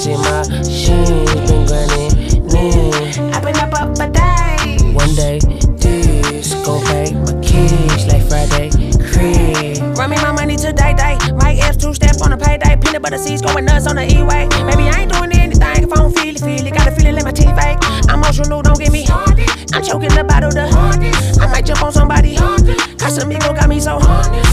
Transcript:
see my she's been grinding. I've been up a day. One day, this gon' pay my kids like Friday. Crib. Run me my money today, day. Mike Epps, 2-step on a payday. Peanut butter seeds going nuts on the E-way. Maybe I ain't doing anything if I don't feel it. Got a feeling like my teeth ache. I'm emotional, don't get me. I'm choking the bottle, I might jump on somebody. Casamigo got me so horny.